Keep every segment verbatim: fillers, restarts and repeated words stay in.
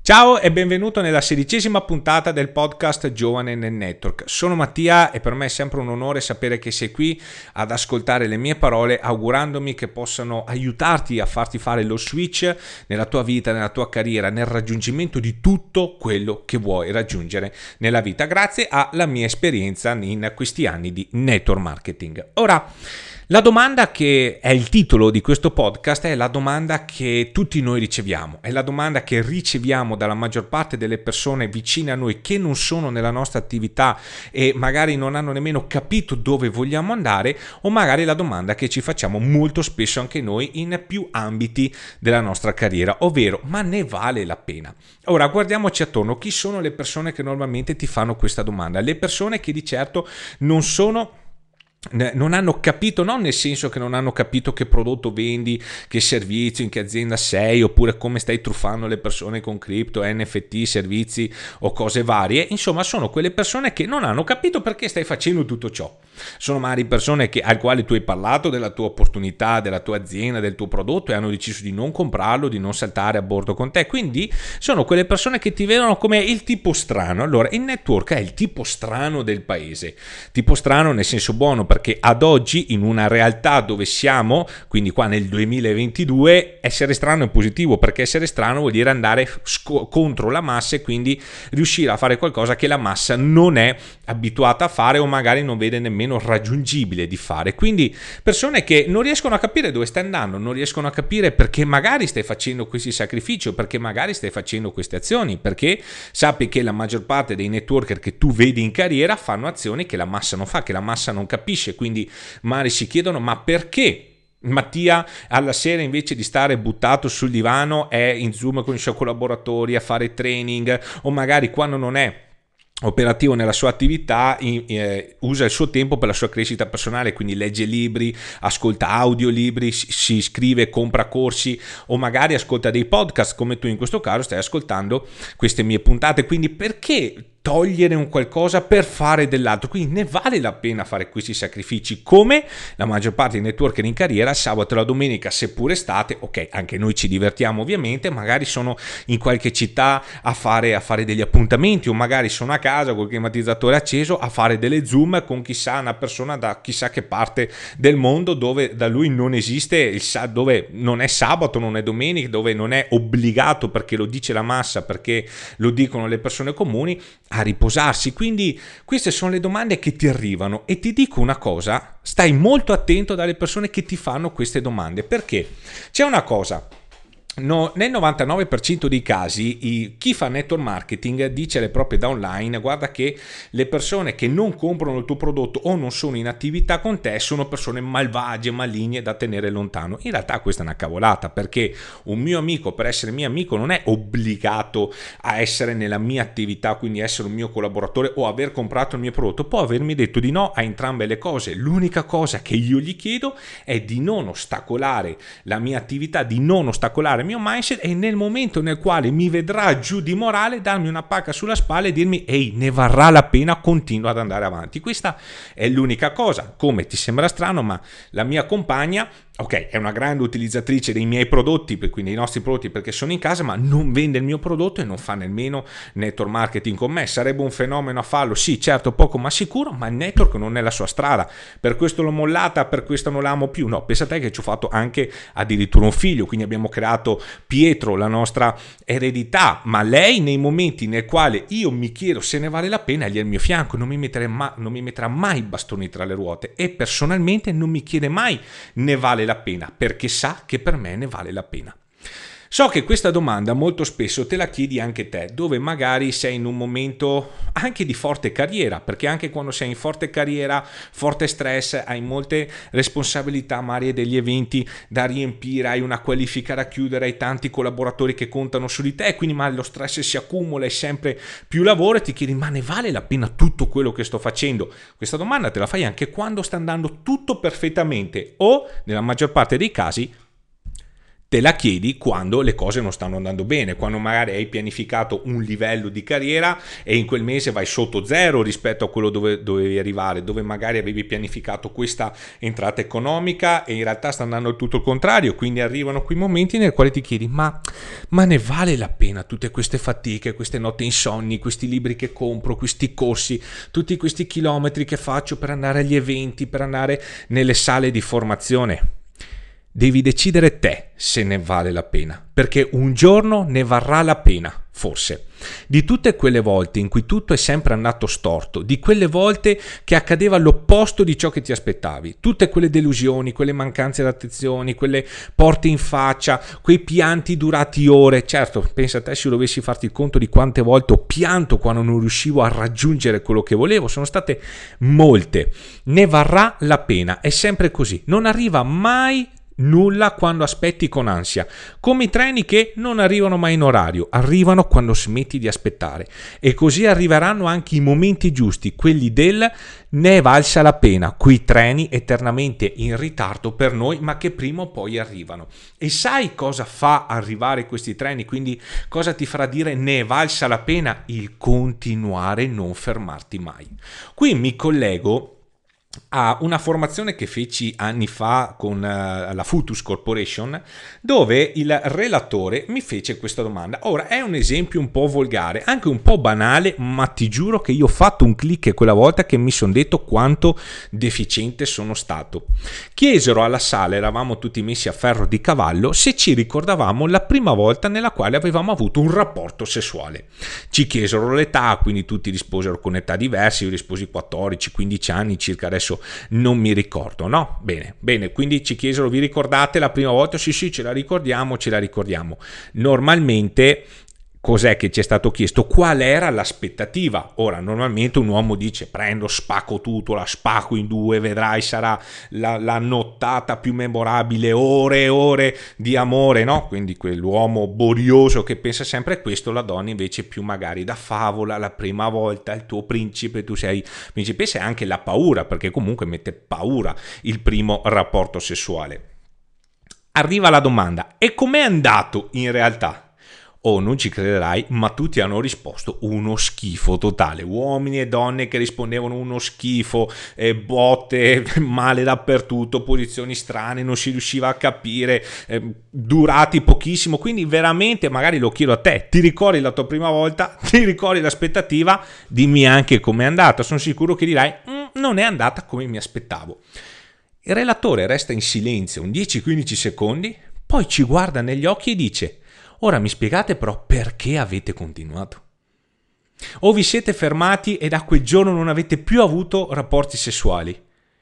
Ciao e benvenuto nella sedicesima puntata del podcast Giovane nel Network. Sono Mattia e per me è sempre un onore sapere che sei qui ad ascoltare le mie parole, augurandomi che possano aiutarti a farti fare lo switch nella tua vita, nella tua carriera, nel raggiungimento di tutto quello che vuoi raggiungere nella vita, grazie alla mia esperienza in questi anni di network marketing. Ora, la domanda che è il titolo di questo podcast è la domanda che tutti noi riceviamo, è la domanda che riceviamo dalla maggior parte delle persone vicine a noi che non sono nella nostra attività e magari non hanno nemmeno capito dove vogliamo andare, o magari la domanda che ci facciamo molto spesso anche noi in più ambiti della nostra carriera, ovvero: ma ne vale la pena? Ora guardiamoci attorno, chi sono le persone che normalmente ti fanno questa domanda? Le persone che di certo non sono non hanno capito, non nel senso che non hanno capito che prodotto vendi, che servizio, in che azienda sei, oppure come stai truffando le persone con cripto, N F T, servizi o cose varie. Insomma, sono quelle persone che non hanno capito perché stai facendo tutto ciò. Sono magari persone che, al quale tu hai parlato della tua opportunità, della tua azienda, del tuo prodotto, e hanno deciso di non comprarlo, di non saltare a bordo con te. Quindi sono quelle persone che ti vedono come il tipo strano. Allora, il network è il tipo strano del paese, tipo strano nel senso buono, perché ad oggi, in una realtà dove siamo, quindi qua nel duemilaventidue, essere strano è positivo, perché essere strano vuol dire andare sco- contro la massa e quindi riuscire a fare qualcosa che la massa non è abituata a fare o magari non vede nemmeno raggiungibile di fare. Quindi persone che non riescono a capire dove stai andando, non riescono a capire perché magari stai facendo questi sacrifici, o perché magari stai facendo queste azioni, perché sappi che la maggior parte dei networker che tu vedi in carriera fanno azioni che la massa non fa, che la massa non capisce. Quindi magari si chiedono: ma perché Mattia alla sera, invece di stare buttato sul divano, è in Zoom con i suoi collaboratori a fare training, o magari quando non è operativo nella sua attività eh, usa il suo tempo per la sua crescita personale, quindi legge libri, ascolta audiolibri, si, si iscrive, compra corsi, o magari ascolta dei podcast come tu in questo caso stai ascoltando queste mie puntate. Quindi perché togliere un qualcosa per fare dell'altro? Quindi ne vale la pena fare questi sacrifici, come la maggior parte dei networker in carriera. Sabato e la domenica, seppur estate, ok, anche noi ci divertiamo ovviamente, magari sono in qualche città a fare, a fare degli appuntamenti, o magari sono a casa col climatizzatore acceso a fare delle Zoom con chissà una persona da chissà che parte del mondo, dove da lui non esiste il dove non è sabato, non è domenica, dove non è obbligato perché lo dice la massa, perché lo dicono le persone comuni, a riposarsi. Quindi queste sono le domande che ti arrivano, e ti dico una cosa: stai molto attento dalle persone che ti fanno queste domande, perché c'è una cosa. No, nel novantanove per cento dei casi i, chi fa network marketing dice alle proprie downline: guarda che le persone che non comprano il tuo prodotto o non sono in attività con te sono persone malvagie, maligne, da tenere lontano. In realtà questa è una cavolata, perché un mio amico, per essere mio amico, non è obbligato a essere nella mia attività, quindi essere un mio collaboratore o aver comprato il mio prodotto. Può avermi detto di no a entrambe le cose. L'unica cosa che io gli chiedo è di non ostacolare la mia attività, di non ostacolare mio mindset, e nel momento nel quale mi vedrà giù di morale darmi una pacca sulla spalla e dirmi: ehi, ne varrà la pena, continua ad andare avanti. Questa è l'unica cosa. Come ti sembra strano, ma la mia compagna, ok, è una grande utilizzatrice dei miei prodotti, quindi dei nostri prodotti, perché sono in casa, ma non vende il mio prodotto e non fa nemmeno network marketing con me. Sarebbe un fenomeno a farlo? Sì, certo, poco ma sicuro, ma il network non è la sua strada. Per questo l'ho mollata, per questo non l'amo più. No, pensa a te che ci ho fatto anche addirittura un figlio, quindi abbiamo creato Pietro, la nostra eredità, ma lei nei momenti nel quali io mi chiedo se ne vale la pena, è lì al mio fianco, non mi, ma- non mi metterà mai bastoni tra le ruote, e personalmente non mi chiede mai ne vale la pena, perché sa che per me ne vale la pena. So che questa domanda molto spesso te la chiedi anche te, dove magari sei in un momento anche di forte carriera, perché anche quando sei in forte carriera, forte stress, hai molte responsabilità, magari degli eventi da riempire, hai una qualifica da chiudere, hai tanti collaboratori che contano su di te, quindi ma lo stress si accumula, è sempre più lavoro, e ti chiedi: ma ne vale la pena tutto quello che sto facendo? Questa domanda te la fai anche quando sta andando tutto perfettamente, o nella maggior parte dei casi te la chiedi quando le cose non stanno andando bene, quando magari hai pianificato un livello di carriera e in quel mese vai sotto zero rispetto a quello dove dovevi arrivare, dove magari avevi pianificato questa entrata economica e in realtà sta andando tutto il contrario, quindi arrivano quei momenti nei quali ti chiedi ma, ma ne vale la pena tutte queste fatiche, queste notti insonni, questi libri che compro, questi corsi, tutti questi chilometri che faccio per andare agli eventi, per andare nelle sale di formazione? Devi decidere te se ne vale la pena, perché un giorno ne varrà la pena, forse. Di tutte quelle volte in cui tutto è sempre andato storto, di quelle volte che accadeva l'opposto di ciò che ti aspettavi, tutte quelle delusioni, quelle mancanze di attenzioni, quelle porte in faccia, quei pianti durati ore. Certo, pensa a te se dovessi farti il conto di quante volte ho pianto quando non riuscivo a raggiungere quello che volevo, sono state molte. Ne varrà la pena, è sempre così, non arriva mai nulla quando aspetti con ansia, come i treni che non arrivano mai in orario, arrivano quando smetti di aspettare, e così arriveranno anche i momenti giusti, quelli del ne è valsa la pena, quei treni eternamente in ritardo per noi ma che prima o poi arrivano. E sai cosa fa arrivare questi treni? Quindi cosa ti farà dire ne è valsa la pena? Il continuare, non fermarti mai. Qui mi collego a una formazione che feci anni fa con uh, la Futus Corporation, dove il relatore mi fece questa domanda. Ora è un esempio un po' volgare, anche un po' banale, ma ti giuro che io ho fatto un click quella volta che mi sono detto quanto deficiente sono stato. Chiesero alla sala, eravamo tutti messi a ferro di cavallo, se ci ricordavamo la prima volta nella quale avevamo avuto un rapporto sessuale. Ci chiesero l'età, quindi tutti risposero con età diverse, io risposi quattordici quindici anni circa, adesso non mi ricordo, no? Bene, bene, quindi ci chiesero, vi ricordate la prima volta? Sì, sì, ce la ricordiamo, ce la ricordiamo. Normalmente cos'è che ci è stato chiesto? Qual era l'aspettativa? Ora, normalmente un uomo dice prendo, spacco tutto, la spacco in due, vedrai sarà la, la nottata più memorabile, ore e ore di amore, no? Quindi quell'uomo borioso che pensa sempre a questo, la donna invece più magari da favola, la prima volta, il tuo principe, tu sei principessa, e anche la paura, perché comunque mette paura il primo rapporto sessuale. Arriva la domanda, e com'è andato in realtà? Oh, non ci crederai, ma tutti hanno risposto uno schifo totale. Uomini e donne che rispondevano uno schifo, eh, botte, male dappertutto, posizioni strane, non si riusciva a capire, eh, durati pochissimo. Quindi veramente, magari lo chiedo a te, ti ricordi la tua prima volta? Ti ricordi l'aspettativa? Dimmi anche com'è andata. Sono sicuro che dirai, mm, non è andata come mi aspettavo. Il relatore resta in silenzio un dieci quindici secondi, poi ci guarda negli occhi e dice: ora mi spiegate però perché avete continuato? O vi siete fermati e da quel giorno non avete più avuto rapporti sessuali?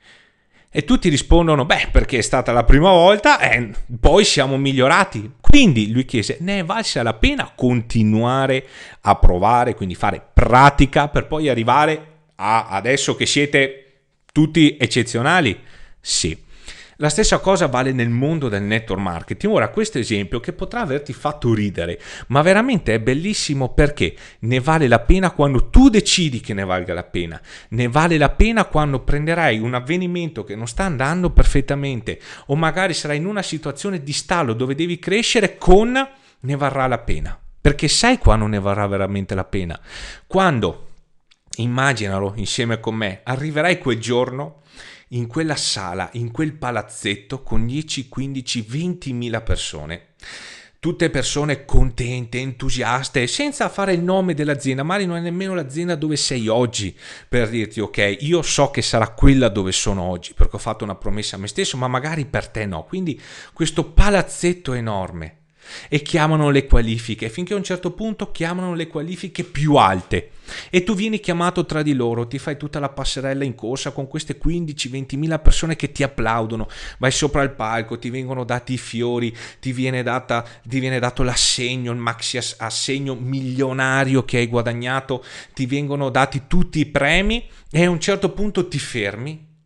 E tutti rispondono, beh, perché è stata la prima volta e poi siamo migliorati. Quindi lui chiese, ne è valsa la pena continuare a provare, quindi fare pratica per poi arrivare a adesso che siete tutti eccezionali? Sì. La stessa cosa vale nel mondo del network marketing. Ora, questo esempio che potrà averti fatto ridere, ma veramente è bellissimo, perché ne vale la pena quando tu decidi che ne valga la pena. Ne vale la pena quando prenderai un avvenimento che non sta andando perfettamente, o magari sarai in una situazione di stallo dove devi crescere, con ne varrà la pena. Perché sai quando ne varrà veramente la pena? Quando, immaginalo insieme con me, arriverai quel giorno in quella sala, in quel palazzetto con dieci, quindici, ventimila persone, tutte persone contente, entusiaste, senza fare il nome dell'azienda, magari non è nemmeno l'azienda dove sei oggi, per dirti ok, io so che sarà quella dove sono oggi perché ho fatto una promessa a me stesso, ma magari per te no. Quindi questo palazzetto enorme, e chiamano le qualifiche, finché a un certo punto chiamano le qualifiche più alte e tu vieni chiamato tra di loro, ti fai tutta la passerella in corsa con queste quindici ventimila persone che ti applaudono, vai sopra il palco, ti vengono dati i fiori, ti viene, data, ti viene dato l'assegno, il maxi assegno milionario che hai guadagnato, ti vengono dati tutti i premi, e a un certo punto ti fermi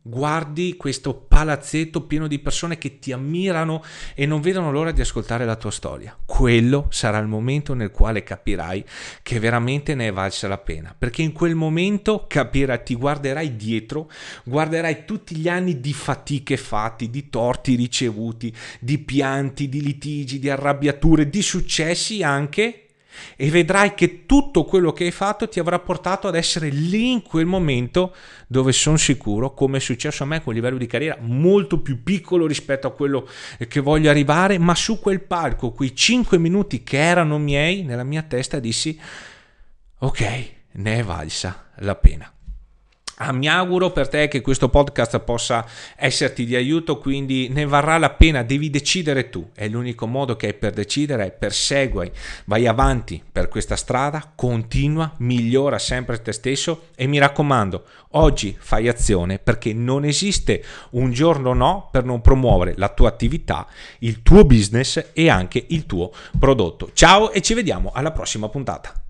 guardi questo palazzetto pieno di persone che ti ammirano e non vedono l'ora di ascoltare la tua storia. Quello sarà il momento nel quale capirai che veramente ne è valsa la pena, perché in quel momento capirai, ti guarderai dietro, guarderai tutti gli anni di fatiche fatti, di torti ricevuti, di pianti, di litigi, di arrabbiature, di successi anche, e vedrai che tutto quello che hai fatto ti avrà portato ad essere lì in quel momento dove sono sicuro, come è successo a me con un livello di carriera molto più piccolo rispetto a quello che voglio arrivare, ma su quel palco, quei cinque minuti che erano miei, nella mia testa dissi ok, ne è valsa la pena. Ah, mi auguro per te che questo podcast possa esserti di aiuto, quindi ne varrà la pena, devi decidere tu, è l'unico modo che hai per decidere, persegui, vai avanti per questa strada, continua, migliora sempre te stesso e mi raccomando, oggi fai azione perché non esiste un giorno no per non promuovere la tua attività, il tuo business e anche il tuo prodotto. Ciao e ci vediamo alla prossima puntata.